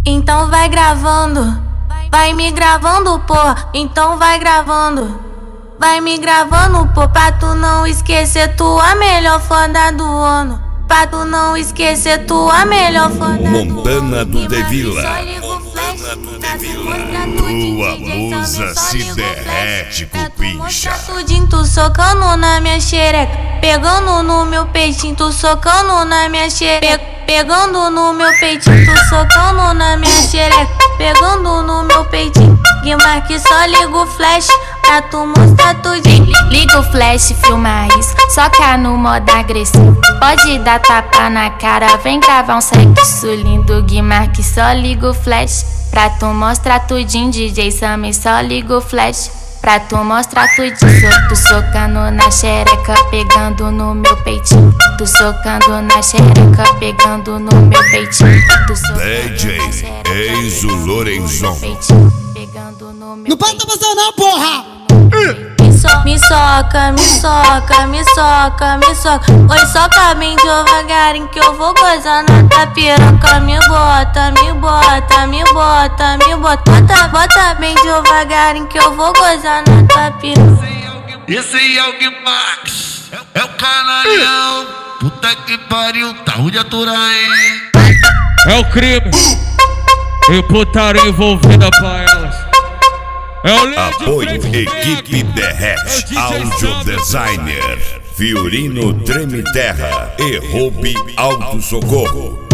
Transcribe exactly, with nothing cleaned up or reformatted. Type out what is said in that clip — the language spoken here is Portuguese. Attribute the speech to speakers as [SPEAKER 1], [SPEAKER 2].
[SPEAKER 1] Então vai gravando, vai me gravando, porra. Então vai gravando, vai me gravando, pô. Pra tu não esquecer, tu a melhor foda do ano. Pra tu não esquecer, tu a melhor foda do ano.
[SPEAKER 2] Montana do Devila, Montana do Devila. Tua blusa se derrete, cupincha.
[SPEAKER 1] Tudinho, tu socando na minha xereca, pegando no meu peitinho, tu socando na minha xereca. Pegando no meu peitinho, tu socando na minha xereca. Pegando no meu peitinho, Guimar que só liga o flash pra tu mostrar tudinho.
[SPEAKER 3] Liga o flash, filma isso, soca no modo agressivo. Pode dar tapa na cara, vem gravar um sexo lindo. Guimar que só liga o flash pra tu mostrar tudinho. D J Sammy só liga o flash pra tu mostrar tudinho. Tu socando na xereca, pegando no meu peitinho. Tu socando na xereca, pegando no meu peitinho. Tu
[SPEAKER 2] D J Enzo Lorenzon.
[SPEAKER 4] Não pode tá passando não, porra!
[SPEAKER 1] Me, so, me soca, me soca, me soca, me soca. Oi, soca bem devagarinho que eu vou gozar na tua piroca. Me bota, me bota, me bota, me bota. Bota, bota bem devagarinho que eu vou gozar na tua piroca.
[SPEAKER 5] Esse aí é o Guimax, é o canalhão. Puta que pariu, tá ruim de aturar, hein?
[SPEAKER 6] É o crime e putaria envolvida pra elas. É o
[SPEAKER 2] Apoio Equipe Derrete, Audio Designer, Fiorino Treme Terra e Roupe Auto Socorro.